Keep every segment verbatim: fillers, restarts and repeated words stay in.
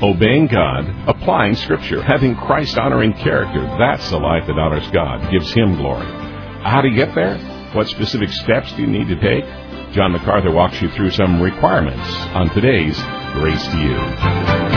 Obeying God, applying Scripture, having Christ-honoring character, that's the life that honors God, gives Him glory. How do you get there? What specific steps do you need to take? John MacArthur walks you through some requirements on today's Grace to You.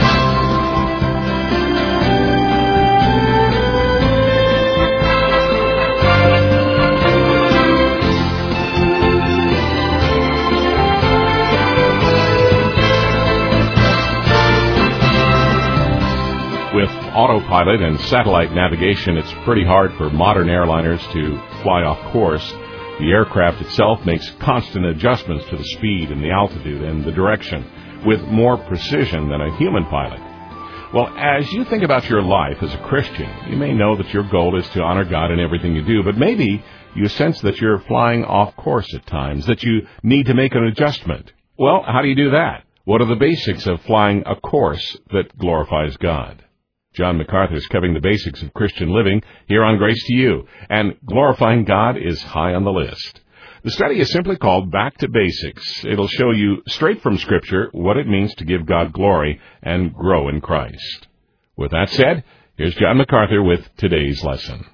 With autopilot and satellite navigation, it's pretty hard for modern airliners to fly off course. The aircraft itself makes constant adjustments to the speed and the altitude and the direction with more precision than a human pilot. Well, as you think about your life as a Christian, you may know that your goal is to honor God in everything you do, but maybe you sense that you're flying off course at times, that you need to make an adjustment. Well, how do you do that? What are the basics of flying a course that glorifies God? John MacArthur is covering the basics of Christian living here on Grace to You, and glorifying God is high on the list. The study is simply called Back to Basics. It'll show you straight from Scripture what it means to give God glory and grow in Christ. With that said, here's John MacArthur with today's lesson.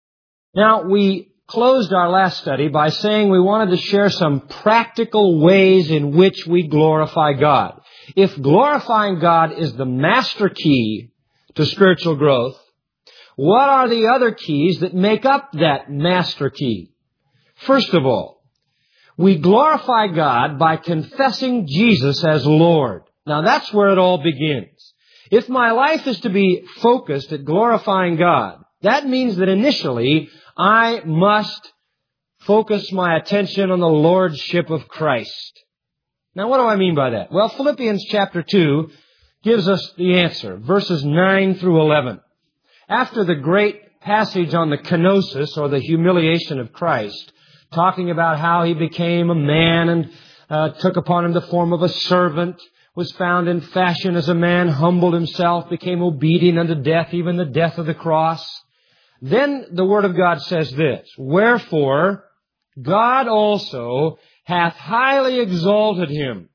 Now, we closed our last study by saying we wanted to share some practical ways in which we glorify God. If glorifying God is the master key to spiritual growth, what are the other keys that make up that master key? First of all, we glorify God by confessing Jesus as Lord. Now that's where it all begins. If my life is to be focused at glorifying God, that means that initially I must focus my attention on the Lordship of Christ. Now what do I mean by that? Well, Philippians chapter two gives us the answer, verses nine through eleven. After the great passage on the kenosis, or the humiliation of Christ, talking about how He became a man and uh, took upon Him the form of a servant, was found in fashion as a man, humbled Himself, became obedient unto death, even the death of the cross. Then the Word of God says this, "Wherefore God also hath highly exalted Him,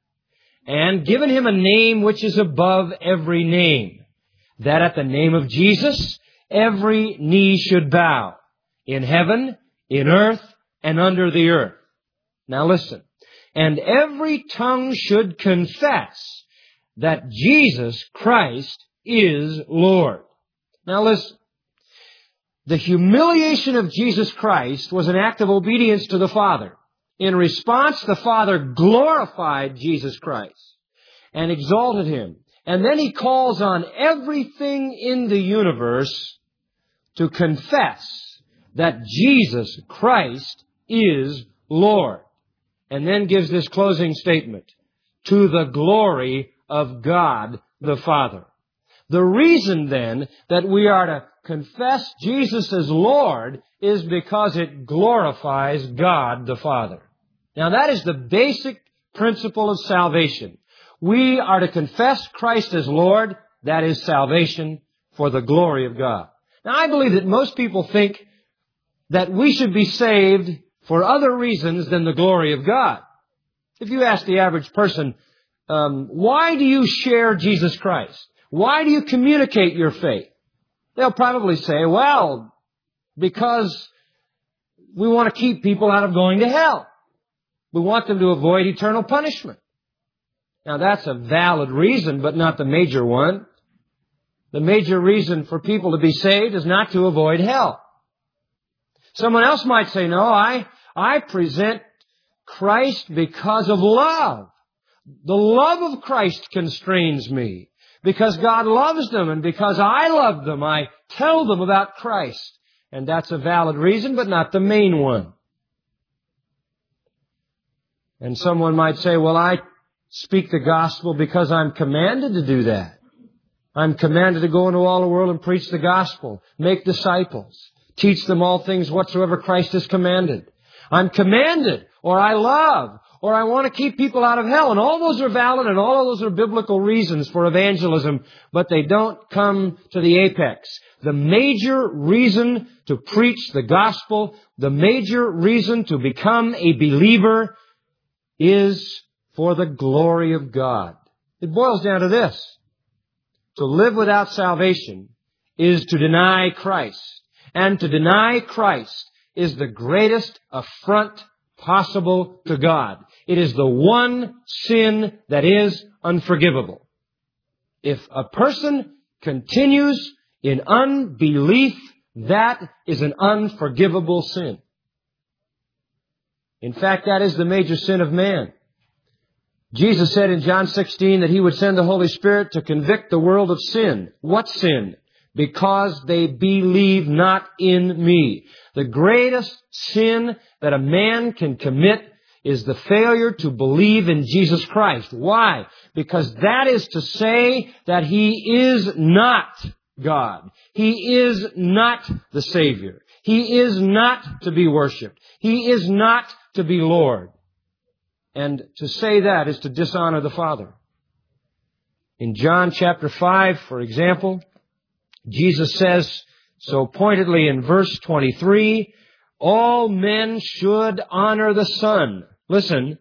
and given Him a name which is above every name, that at the name of Jesus every knee should bow, in heaven, in earth, and under the earth." Now listen. "And every tongue should confess that Jesus Christ is Lord." Now listen. The humiliation of Jesus Christ was an act of obedience to the Father. In response, the Father glorified Jesus Christ and exalted Him. And then He calls on everything in the universe to confess that Jesus Christ is Lord. And then gives this closing statement, "to the glory of God the Father." The reason then that we are to confess Jesus as Lord is because it glorifies God the Father. Now that is the basic principle of salvation. We are to confess Christ as Lord. That is salvation for the glory of God. Now I believe that most people think that we should be saved for other reasons than the glory of God. If you ask the average person, um, why do you share Jesus Christ? Why do you communicate your faith? They'll probably say, well, because we want to keep people out of going to hell. We want them to avoid eternal punishment. Now that's a valid reason, but not the major one. The major reason for people to be saved is not to avoid hell. Someone else might say, no, I, I present Christ because of love. The love of Christ constrains me. Because God loves them and because I love them, I tell them about Christ. And that's a valid reason, but not the main one. And someone might say, well, I speak the gospel because I'm commanded to do that. I'm commanded to go into all the world and preach the gospel, make disciples, teach them all things whatsoever Christ has commanded. I'm commanded, or I love, or I want to keep people out of hell. And all those are valid and all of those are biblical reasons for evangelism, but they don't come to the apex. The major reason to preach the gospel, the major reason to become a believer is for the glory of God. It boils down to this. to live without salvation is to deny Christ. And to deny Christ is the greatest affront possible to God. It is the one sin that is unforgivable. If a person continues in unbelief, that is an unforgivable sin. In fact, that is the major sin of man. Jesus said in John sixteen that He would send the Holy Spirit to convict the world of sin. What sin? Because they believe not in Me. The greatest sin that a man can commit is the failure to believe in Jesus Christ. Why? Because that is to say that He is not God. He is not the Savior. He is not to be worshipped. He is not to be Lord. And to say that is to dishonor the Father. In John chapter five, for example, Jesus says so pointedly in verse twenty-three, all men should honor the Son. Listen,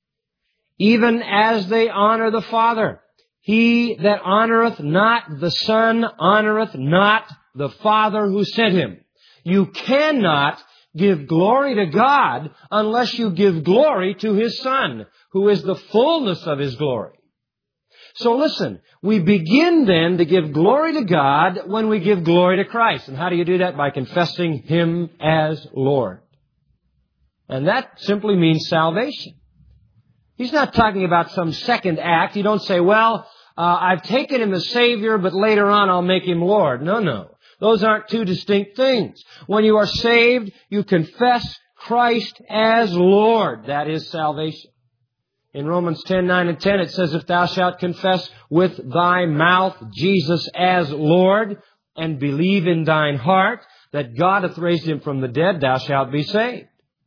even as they honor the Father. He that honoreth not the Son honoreth not the Father who sent Him. You cannot give glory to God unless you give glory to His Son, who is the fullness of His glory. So listen, we begin then to give glory to God when we give glory to Christ. And how do you do that? By confessing Him as Lord. And that simply means salvation. He's not talking about some second act. You don't say, well, uh, I've taken Him as Savior, but later on I'll make Him Lord. No, no. Those aren't two distinct things. When you are saved, you confess Christ as Lord. That is salvation. In Romans ten, nine and ten, it says, if thou shalt confess with thy mouth Jesus as Lord, and believe in thine heart that God hath raised Him from the dead, thou shalt be saved.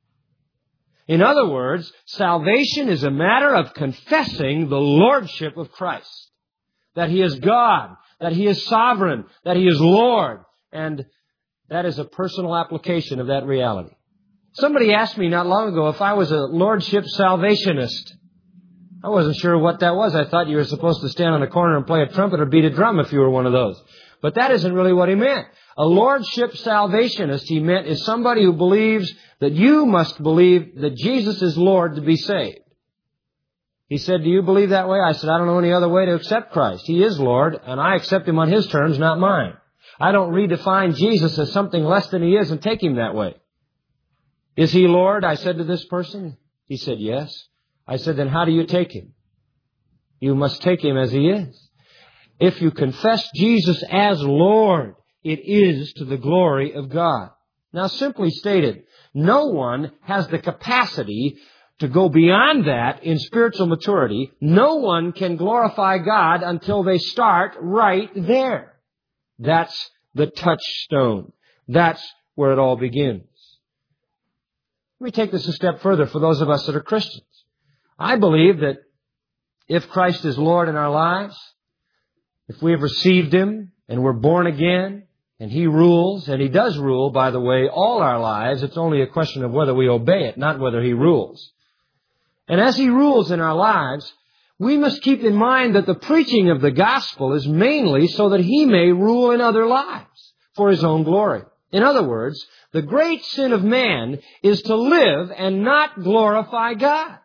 In other words, salvation is a matter of confessing the lordship of Christ. That He is God, that He is sovereign, that He is Lord. And that is a personal application of that reality. Somebody asked me not long ago if I was a lordship salvationist. I wasn't sure what that was. I thought you were supposed to stand on a corner and play a trumpet or beat a drum if you were one of those. But that isn't really what he meant. A lordship salvationist, he meant, is somebody who believes that you must believe that Jesus is Lord to be saved. He said, do you believe that way? I said, I don't know any other way to accept Christ. He is Lord, and I accept Him on His terms, not mine. I don't redefine Jesus as something less than He is and take Him that way. Is He Lord? I said to this person. He said, yes. I said, then how do you take Him? You must take Him as He is. If you confess Jesus as Lord, it is to the glory of God. Now, simply stated, no one has the capacity to go beyond that in spiritual maturity. No one can glorify God until they start right there. That's the touchstone. That's where it all begins. Let me take this a step further for those of us that are Christians. I believe that if Christ is Lord in our lives, if we have received Him and we're born again and He rules, and He does rule, by the way, all our lives, it's only a question of whether we obey it, not whether He rules. And as He rules in our lives, we must keep in mind that the preaching of the gospel is mainly so that He may rule in other lives for His own glory. In other words, the great sin of man is to live and not glorify God.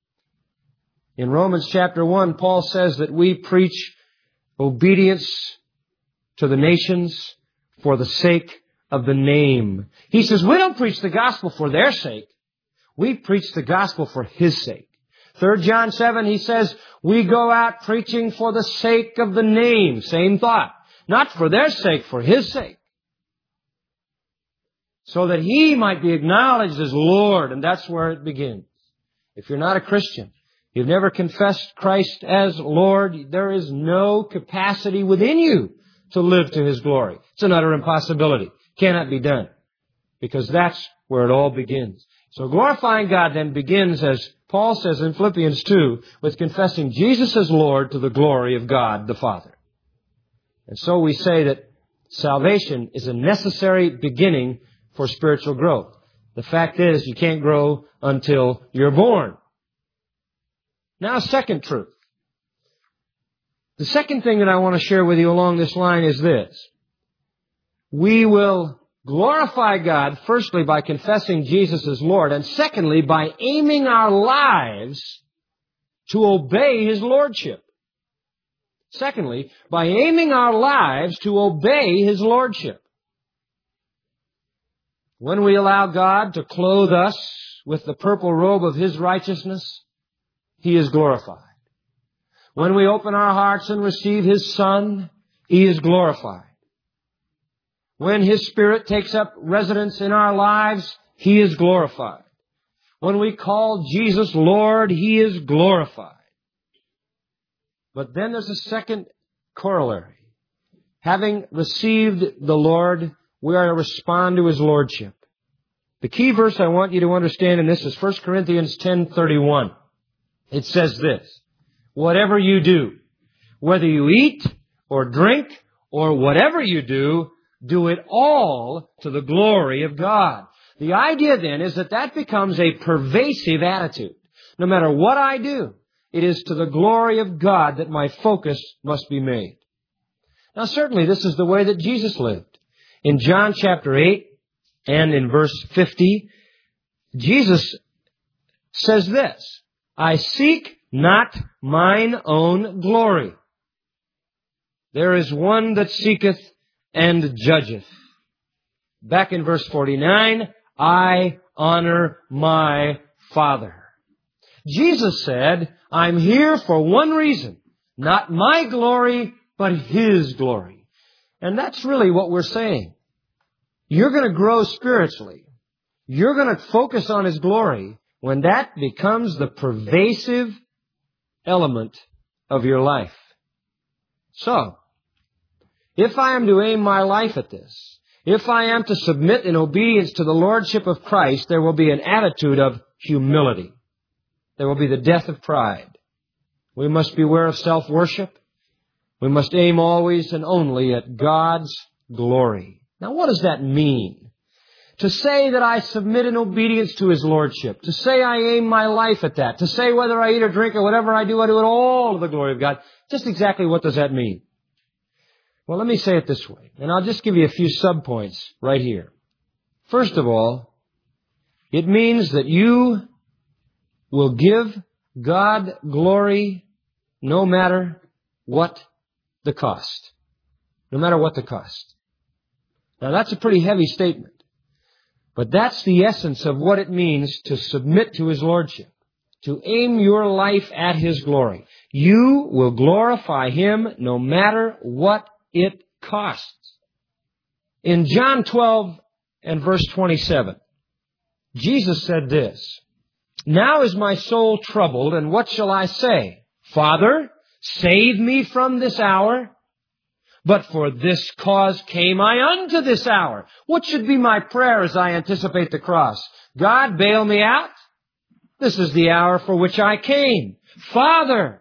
In Romans chapter one, Paul says that we preach obedience to the nations for the sake of the name. He says we don't preach the gospel for their sake. We preach the gospel for His sake. Third John seven, he says, we go out preaching for the sake of the name. Same thought. Not for their sake, for His sake. So that He might be acknowledged as Lord, and that's where it begins. If you're not a Christian, you've never confessed Christ as Lord, there is no capacity within you to live to His glory. It's an utter impossibility. Cannot be done. Because that's where it all begins. So glorifying God then begins, as Paul says in Philippians two, with confessing Jesus as Lord to the glory of God the Father. And so we say that salvation is a necessary beginning for spiritual growth. The fact is, you can't grow until you're born. Now, second truth. The second thing that I want to share with you along this line is this. We will glorify God, firstly, by confessing Jesus as Lord, and secondly, by aiming our lives to obey His Lordship. Secondly, by aiming our lives to obey His Lordship. When we allow God to clothe us with the purple robe of His righteousness, He is glorified. When we open our hearts and receive His Son, He is glorified. When His Spirit takes up residence in our lives, He is glorified. When we call Jesus Lord, He is glorified. But then there's a second corollary. Having received the Lord, we are to respond to His Lordship. The key verse I want you to understand in this is First Corinthians ten thirty-one. It says this, whatever you do, whether you eat or drink or whatever you do, do it all to the glory of God. The idea then is that that becomes a pervasive attitude. No matter what I do, it is to the glory of God that my focus must be made. Now certainly this is the way that Jesus lived. In John chapter eight and in verse fifty, Jesus says this, I seek not mine own glory. There is one that seeketh and judgeth. Back in verse forty-nine, I honor my Father. Jesus said, I'm here for one reason, not my glory, but His glory. And that's really what we're saying. You're going to grow spiritually. You're going to focus on His glory when that becomes the pervasive element of your life. So, if I am to aim my life at this, if I am to submit in obedience to the Lordship of Christ, there will be an attitude of humility. There will be the death of pride. We must beware of self-worship. We must aim always and only at God's glory. Now, what does that mean? To say that I submit in obedience to His Lordship. To say I aim my life at that. To say whether I eat or drink or whatever I do, I do it all to the glory of God. Just exactly what does that mean? Well, let me say it this way, and I'll just give you a few subpoints right here. First of all, it means that you will give God glory no matter what the cost. No matter what the cost. Now, that's a pretty heavy statement. But that's the essence of what it means to submit to His Lordship. To aim your life at His glory. You will glorify Him no matter what it costs. In John twelve and verse twenty-seven, Jesus said this, now is my soul troubled, and what shall I say? Father, save me from this hour. But for this cause came I unto this hour. What should be my prayer as I anticipate the cross? God, bail me out. This is the hour for which I came. Father,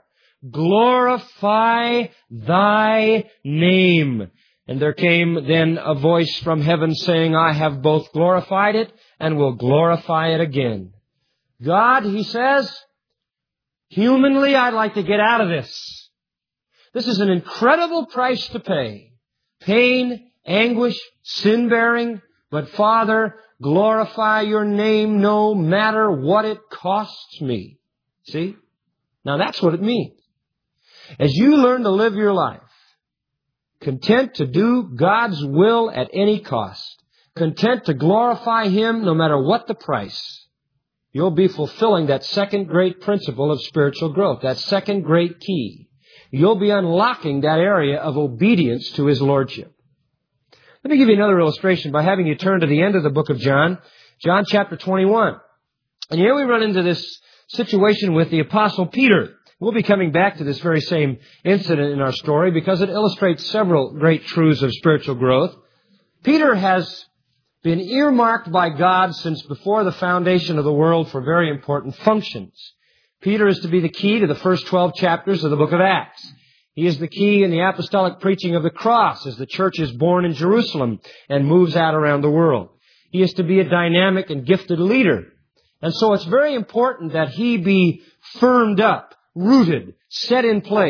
glorify Thy name. And there came then a voice from heaven saying, I have both glorified it and will glorify it again. God, He says, humanly, I'd like to get out of this. This is an incredible price to pay. Pain, anguish, sin-bearing. But Father, glorify Your name no matter what it costs me. See? Now that's what it means. As you learn to live your life, content to do God's will at any cost, content to glorify Him no matter what the price, you'll be fulfilling that second great principle of spiritual growth, that second great key. You'll be unlocking that area of obedience to His Lordship. Let me give you another illustration by having you turn to the end of the book of John, John chapter twenty-one. And here we run into this situation with the Apostle Peter. We'll be coming back to this very same incident in our story because it illustrates several great truths of spiritual growth. Peter has been earmarked by God since before the foundation of the world for very important functions. Peter is to be the key to the first twelve chapters of the book of Acts. He is the key in the apostolic preaching of the cross as the church is born in Jerusalem and moves out around the world. He is to be a dynamic and gifted leader. And so it's very important that he be firmed up, rooted, set in place,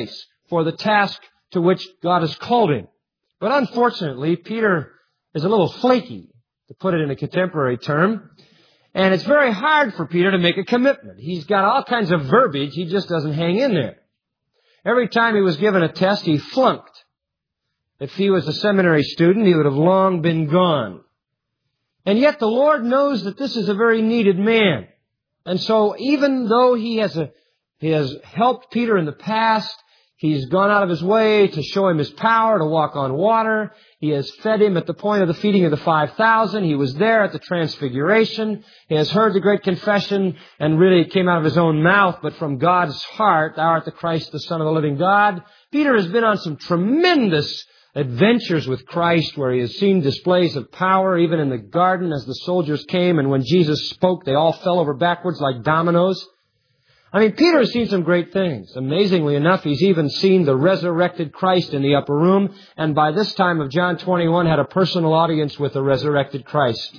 for the task to which God has called him. But unfortunately, Peter is a little flaky, to put it in a contemporary term. And it's very hard for Peter to make a commitment. He's got all kinds of verbiage. He just doesn't hang in there. Every time he was given a test, he flunked. If he was a seminary student, he would have long been gone. And yet the Lord knows that this is a very needed man. And so even though he has a, he has helped Peter in the past, he's gone out of his way to show him his power to walk on water. He has fed him at the point of the feeding of the five thousand. He was there at the transfiguration. He has heard the great confession, and really it came out of his own mouth, but from God's heart, thou art the Christ, the Son of the living God. Peter has been on some tremendous adventures with Christ where he has seen displays of power, even in the garden as the soldiers came, and when Jesus spoke, they all fell over backwards like dominoes. I mean, Peter has seen some great things. Amazingly enough, he's even seen the resurrected Christ in the upper room, and by this time of John twenty-one had a personal audience with the resurrected Christ.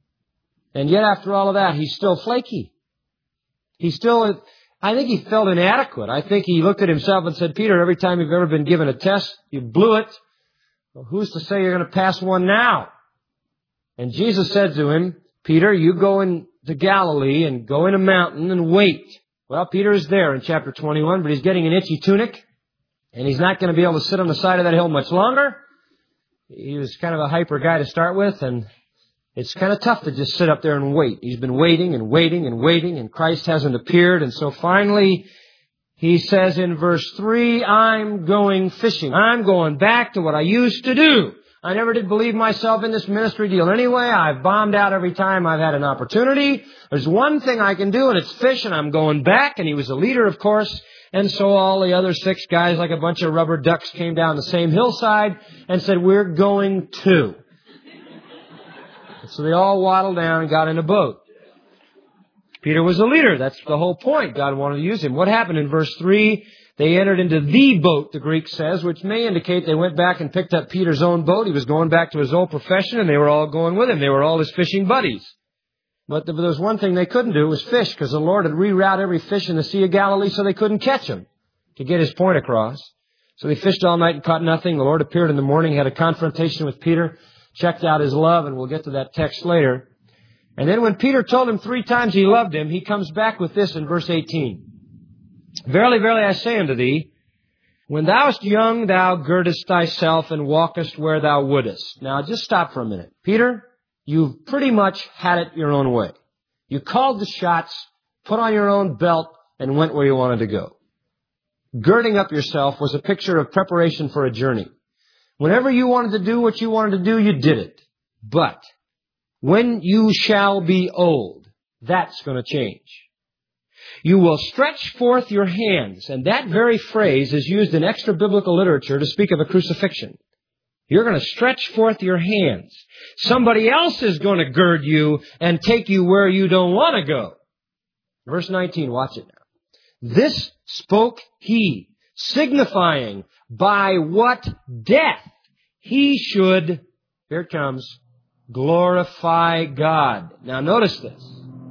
And yet after all of that, he's still flaky. He's still, I think he felt inadequate. I think he looked at himself and said, Peter, every time you've ever been given a test, you blew it. Well, who's to say you're going to pass one now? And Jesus said to him, Peter, you go into Galilee and go in a mountain and wait. Well, Peter is there in chapter twenty-one, but he's getting an itchy tunic, and he's not going to be able to sit on the side of that hill much longer. He was kind of a hyper guy to start with, and it's kind of tough to just sit up there and wait. He's been waiting and waiting and waiting, and Christ hasn't appeared, and so finally he says in verse three, I'm going fishing. I'm going back to what I used to do. I never did believe myself in this ministry deal anyway. I've bombed out every time I've had an opportunity. There's one thing I can do, and it's fish, and I'm going back. And he was a leader, of course. And so all the other six guys, like a bunch of rubber ducks, came down the same hillside and said, we're going too. So they all waddled down and got in a boat. Peter was a leader. That's the whole point. God wanted to use him. What happened in verse three? They entered into the boat, the Greek says, which may indicate they went back and picked up Peter's own boat. He was going back to his old profession, and they were all going with him. They were all his fishing buddies. But there was one thing they couldn't do, was fish, because the Lord had rerouted every fish in the Sea of Galilee so they couldn't catch him to get his point across. So they fished all night and caught nothing. The Lord appeared in the morning, had a confrontation with Peter, checked out his love, and we'll get to that text later. And then when Peter told him three times he loved him, he comes back with this in verse eighteen. Verily, verily, I say unto thee, when thou wast young, thou girdest thyself and walkest where thou wouldest. Now, just stop for a minute. Peter, you've pretty much had it your own way. You called the shots, put on your own belt, and went where you wanted to go. Girding up yourself was a picture of preparation for a journey. Whenever you wanted to do what you wanted to do, you did it. But when you shall be old, that's going to change. You will stretch forth your hands, and that very phrase is used in extra-biblical literature to speak of a crucifixion. You're going to stretch forth your hands. Somebody else is going to gird you and take you where you don't want to go. Verse nineteen, watch it now. This spoke he, signifying by what death he should, here it comes, glorify God. Now notice this.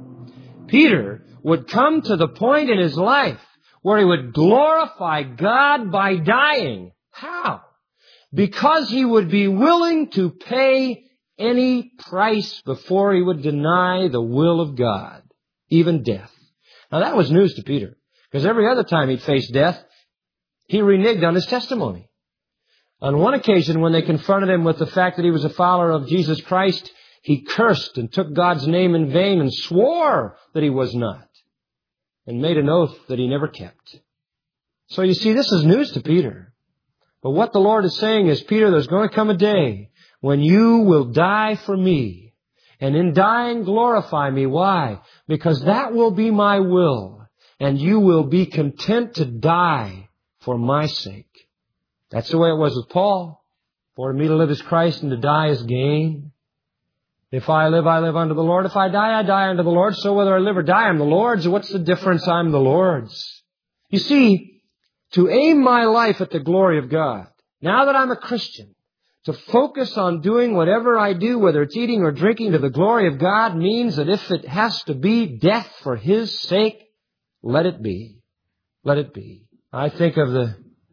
Peter would come to the point in his life where he would glorify God by dying. How? Because he would be willing to pay any price before he would deny the will of God, even death. Now that was news to Peter, because every other time he'd faced death, he reneged on his testimony. On one occasion, when they confronted him with the fact that he was a follower of Jesus Christ, he cursed and took God's name in vain and swore that he was not, and made an oath that he never kept. So you see, this is news to Peter. But what the Lord is saying is, Peter, there's going to come a day when you will die for me, and in dying glorify me. Why? Because that will be my will, and you will be content to die for my sake. That's the way it was with Paul. For me to live is Christ, and to die is gain. If I live, I live unto the Lord. If I die, I die unto the Lord. So whether I live or die, I'm the Lord's. What's the difference? I'm the Lord's. You see, to aim my life at the glory of God, now that I'm a Christian, to focus on doing whatever I do, whether it's eating or drinking to the glory of God, means that if it has to be death for His sake, let it be. Let it be. I think of the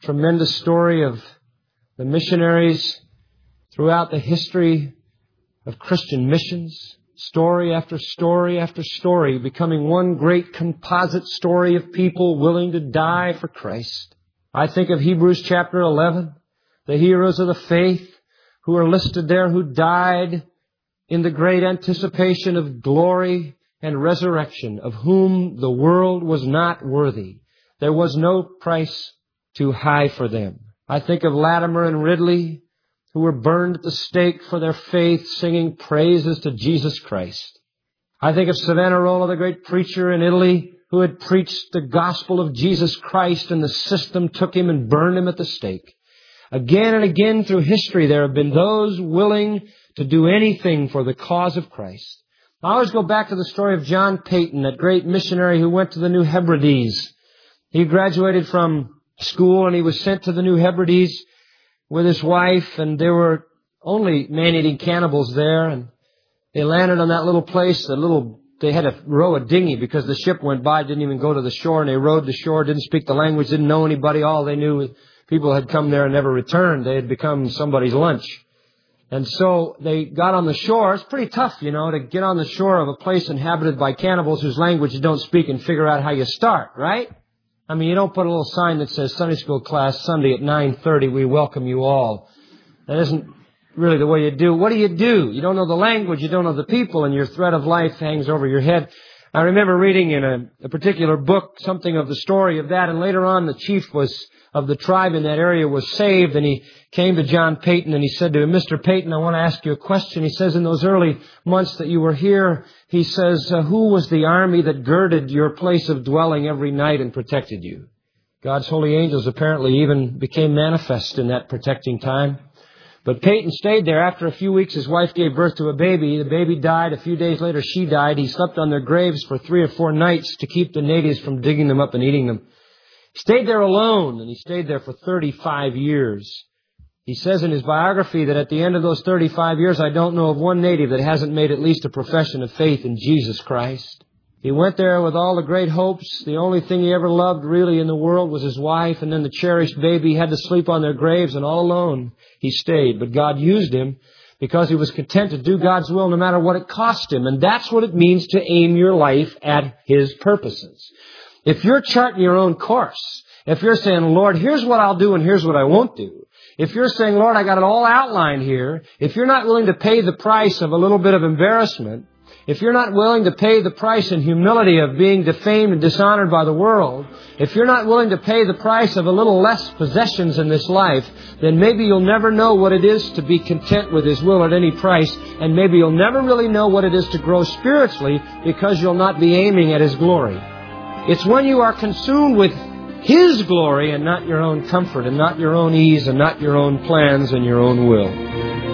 tremendous story of the missionaries throughout the history of Christian missions, story after story after story, becoming one great composite story of people willing to die for Christ. I think of Hebrews chapter eleven, the heroes of the faith who are listed there who died in the great anticipation of glory and resurrection, of whom the world was not worthy. There was no price too high for them. I think of Latimer and Ridley, who were burned at the stake for their faith, singing praises to Jesus Christ. I think of Savonarola, the great preacher in Italy, who had preached the gospel of Jesus Christ, and the system took him and burned him at the stake. Again and again through history, there have been those willing to do anything for the cause of Christ. I always go back to the story of John Paton, that great missionary who went to the New Hebrides. He graduated from school and he was sent to the New Hebrides with his wife, and there were only man-eating cannibals there, and they landed on that little place, a little, they had to row a dinghy because the ship went by, didn't even go to the shore, and they rowed the shore, didn't speak the language, didn't know anybody. All they knew was people had come there and never returned. They had become somebody's lunch. And so they got on the shore. It's pretty tough, you know, to get on the shore of a place inhabited by cannibals whose language you don't speak and figure out how you start, right? I mean, you don't put a little sign that says Sunday school class Sunday at nine thirty, we welcome you all. That isn't really the way you do. What do you do? You don't know the language, you don't know the people, and your threat of life hangs over your head. I remember reading in a, a particular book something of the story of that, and later on the chief was of the tribe in that area was saved, and he came to John Paton and he said to him, Mister Paton, I want to ask you a question. He says, in those early months that you were here, he says, uh, who was the army that girded your place of dwelling every night and protected you? God's holy angels apparently even became manifest in that protecting time. But Paton stayed there. After a few weeks, his wife gave birth to a baby. The baby died. A few days later, she died. He slept on their graves for three or four nights to keep the natives from digging them up and eating them. He stayed there alone, and he stayed there for thirty-five years. He says in his biography that at the end of those thirty-five years, I don't know of one native that hasn't made at least a profession of faith in Jesus Christ. He went there with all the great hopes. The only thing he ever loved really in the world was his wife, and then the cherished baby. He had to sleep on their graves, and all alone he stayed. But God used him because he was content to do God's will no matter what it cost him. And that's what it means to aim your life at His purposes. If you're charting your own course, if you're saying, Lord, here's what I'll do and here's what I won't do. If you're saying, Lord, I got it all outlined here. If you're not willing to pay the price of a little bit of embarrassment, if you're not willing to pay the price in humility of being defamed and dishonored by the world, if you're not willing to pay the price of a little less possessions in this life, then maybe you'll never know what it is to be content with His will at any price, and maybe you'll never really know what it is to grow spiritually because you'll not be aiming at His glory. It's when you are consumed with His glory and not your own comfort and not your own ease and not your own plans and your own will.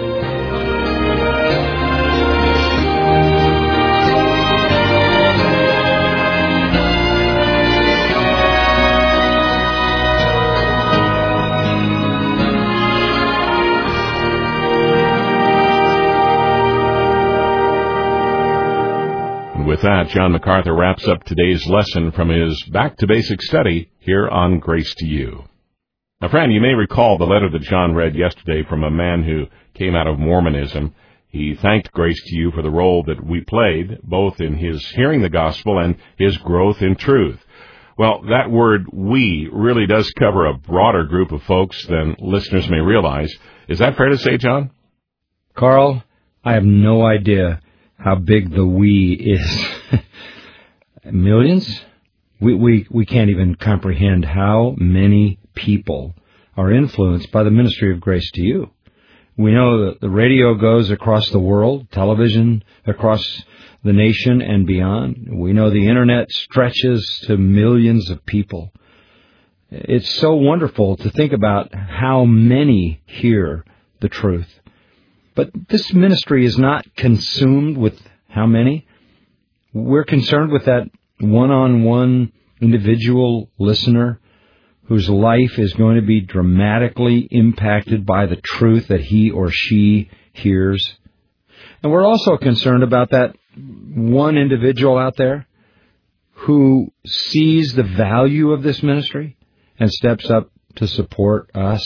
With that, John MacArthur wraps up today's lesson from his Back to Basic study here on Grace to You. Now, friend, you may recall the letter that John read yesterday from a man who came out of Mormonism. He thanked Grace to You for the role that we played, both in his hearing the gospel and his growth in truth. Well, that word we really does cover a broader group of folks than listeners may realize. Is that fair to say, John? Carl, I have no idea how big the we is. Millions? We, we, we can't even comprehend how many people are influenced by the ministry of Grace to You. We know that the radio goes across the world, television across the nation and beyond. We know the internet stretches to millions of people. It's so wonderful to think about how many hear the truth. But this ministry is not consumed with how many. We're concerned with that one-on-one individual listener whose life is going to be dramatically impacted by the truth that he or she hears. And we're also concerned about that one individual out there who sees the value of this ministry and steps up to support us.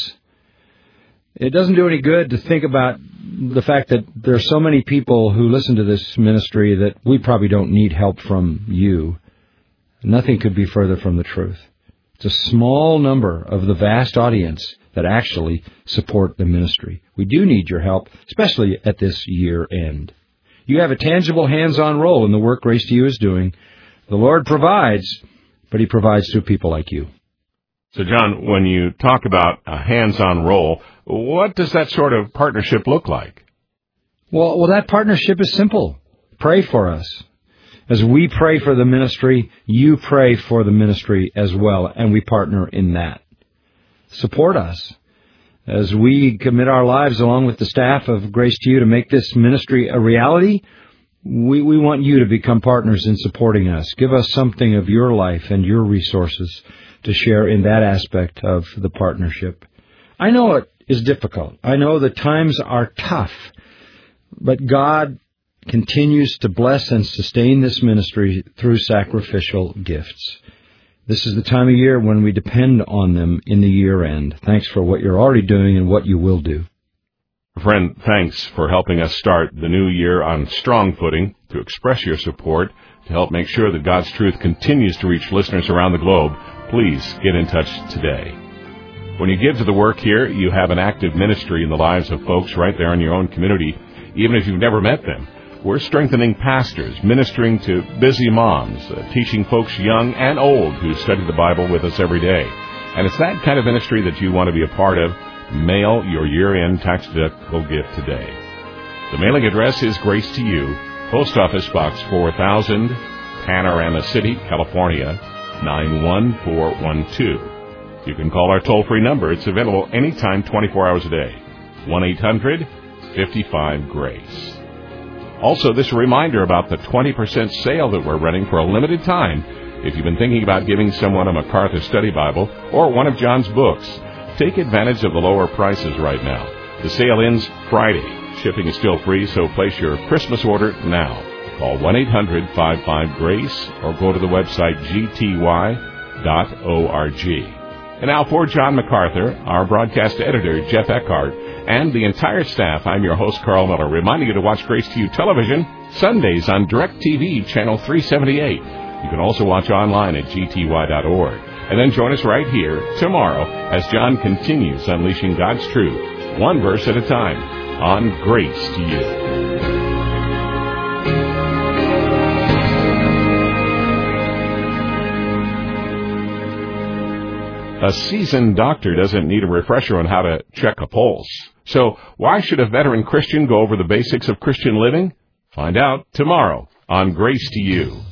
It doesn't do any good to think about the fact that there are so many people who listen to this ministry that we probably don't need help from you. Nothing could be further from the truth. It's a small number of the vast audience that actually support the ministry. We do need your help, especially at this year end. You have a tangible hands-on role in the work Grace to You is doing. The Lord provides, but He provides through people like you. So, John, when you talk about a hands-on role, what does that sort of partnership look like? Well, well, that partnership is simple. Pray for us. As we pray for the ministry, you pray for the ministry as well, and we partner in that. Support us as we commit our lives along with the staff of Grace to You to make this ministry a reality. We, we want you to become partners in supporting us. Give us something of your life and your resources to share in that aspect of the partnership. I know it is difficult. I know the times are tough, but God continues to bless and sustain this ministry through sacrificial gifts. This is the time of year when we depend on them in the year end. Thanks for what you're already doing and what you will do. Friend, thanks for helping us start the new year on strong footing, to express your support, to help make sure that God's truth continues to reach listeners around the globe. Please get in touch today. When you give to the work here, you have an active ministry in the lives of folks right there in your own community, even if you've never met them. We're strengthening pastors, ministering to busy moms, uh, teaching folks young and old who study the Bible with us every day. And it's that kind of ministry that you want to be a part of. Mail your year-end tax-deductible gift today. The mailing address is Grace to You, Post Office Box four thousand, Panorama City, California, nine one four one two. You can call our toll-free number. It's available anytime, twenty-four hours a day. one eight hundred fifty-five GRACE. Also, this reminder about the twenty percent sale that we're running for a limited time. If you've been thinking about giving someone a MacArthur Study Bible or one of John's books, take advantage of the lower prices right now. The sale ends Friday. Shipping is still free, so place your Christmas order now. Call one eight hundred fifty-five GRACE or go to the website g t y dot org. And now for John MacArthur, our broadcast editor, Jeff Eckhart, and the entire staff, I'm your host, Carl Miller, reminding you to watch Grace to You television Sundays on DirecTV, channel three seventy-eight. You can also watch online at g t y dot org. And then join us right here tomorrow as John continues unleashing God's truth, one verse at a time, on Grace to You. A seasoned doctor doesn't need a refresher on how to check a pulse. So why should a veteran Christian go over the basics of Christian living? Find out tomorrow on Grace to You.